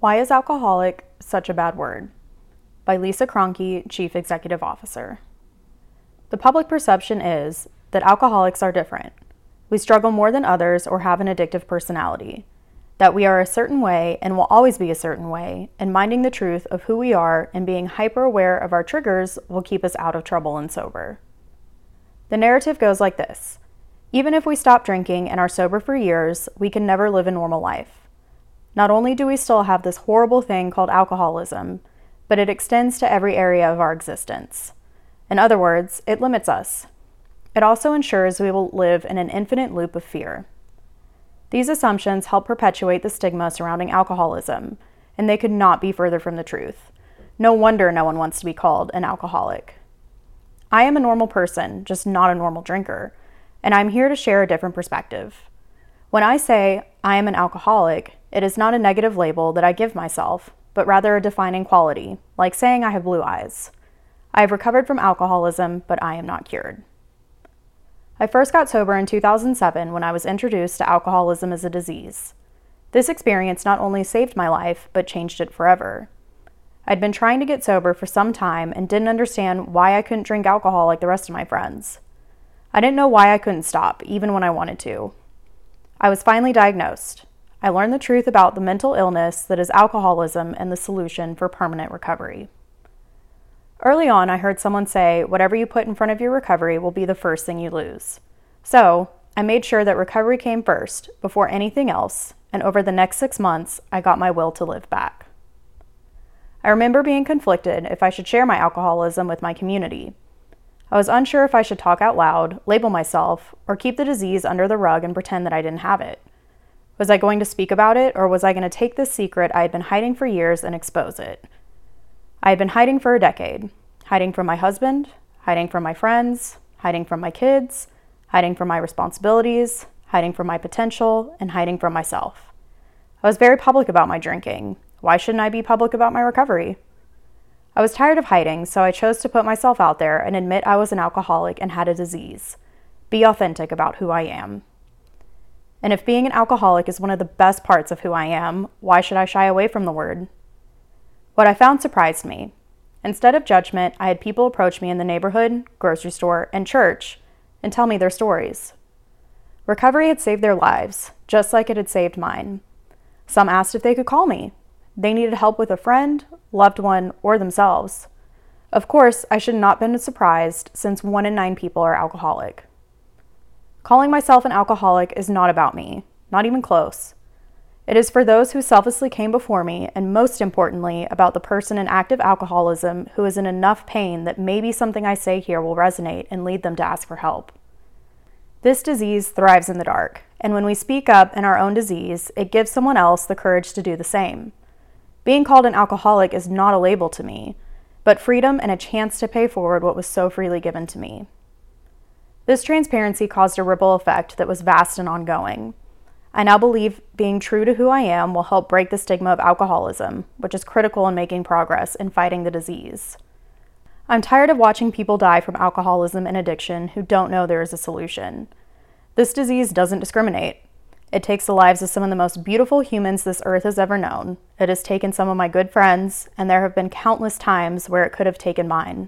Why is alcoholic such a bad word? By Lisa Kroenke, Chief Executive Officer. The public perception is that alcoholics are different. We struggle more than others or have an addictive personality. That we are a certain way and will always be a certain way, and minding the truth of who we are and being hyper aware of our triggers will keep us out of trouble and sober. The narrative goes like this. Even if we stop drinking and are sober for years, we can never live a normal life. Not only do we still have this horrible thing called alcoholism, but it extends to every area of our existence. In other words, it limits us. It also ensures we will live in an infinite loop of fear. These assumptions help perpetuate the stigma surrounding alcoholism, and they could not be further from the truth. No wonder no one wants to be called an alcoholic. I am a normal person, just not a normal drinker, and I'm here to share a different perspective. When I say I am an alcoholic, it is not a negative label that I give myself, but rather a defining quality, like saying I have blue eyes. I have recovered from alcoholism, but I am not cured. I first got sober in 2007 when I was introduced to alcoholism as a disease. This experience not only saved my life, but changed it forever. I'd been trying to get sober for some time and didn't understand why I couldn't drink alcohol like the rest of my friends. I didn't know why I couldn't stop, even when I wanted to. I was finally diagnosed. I learned the truth about the mental illness that is alcoholism and the solution for permanent recovery. Early on, I heard someone say, whatever you put in front of your recovery will be the first thing you lose. So, I made sure that recovery came first, before anything else, and over the next 6 months, I got my will to live back. I remember being conflicted if I should share my alcoholism with my community. I was unsure if I should talk out loud, label myself, or keep the disease under the rug and pretend that I didn't have it. Was I going to speak about it, or was I going to take this secret I had been hiding for years and expose it? I had been hiding for a decade. Hiding from my husband, hiding from my friends, hiding from my kids, hiding from my responsibilities, hiding from my potential, and hiding from myself. I was very public about my drinking. Why shouldn't I be public about my recovery? I was tired of hiding, so I chose to put myself out there and admit I was an alcoholic and had a disease. Be authentic about who I am. And if being an alcoholic is one of the best parts of who I am, why should I shy away from the word? What I found surprised me. Instead of judgment, I had people approach me in the neighborhood, grocery store, and church and tell me their stories. Recovery had saved their lives, just like it had saved mine. Some asked if they could call me. They needed help with a friend, loved one, or themselves. Of course, I should not have been surprised since 1 in 9 people are alcoholic. Calling myself an alcoholic is not about me, not even close. It is for those who selflessly came before me, and most importantly, about the person in active alcoholism who is in enough pain that maybe something I say here will resonate and lead them to ask for help. This disease thrives in the dark, and when we speak up in our own disease, it gives someone else the courage to do the same. Being called an alcoholic is not a label to me, but freedom and a chance to pay forward what was so freely given to me. This transparency caused a ripple effect that was vast and ongoing. I now believe being true to who I am will help break the stigma of alcoholism, which is critical in making progress in fighting the disease. I'm tired of watching people die from alcoholism and addiction who don't know there is a solution. This disease doesn't discriminate. It takes the lives of some of the most beautiful humans this earth has ever known. It has taken some of my good friends, and there have been countless times where it could have taken mine.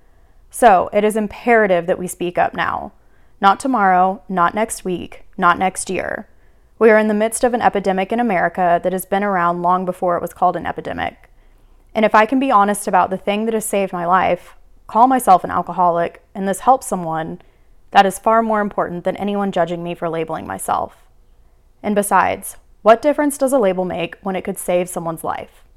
So, it is imperative that we speak up now. Not tomorrow, not next week, not next year. We are in the midst of an epidemic in America that has been around long before it was called an epidemic. And if I can be honest about the thing that has saved my life, call myself an alcoholic, and this helps someone, that is far more important than anyone judging me for labeling myself. And besides, what difference does a label make when it could save someone's life?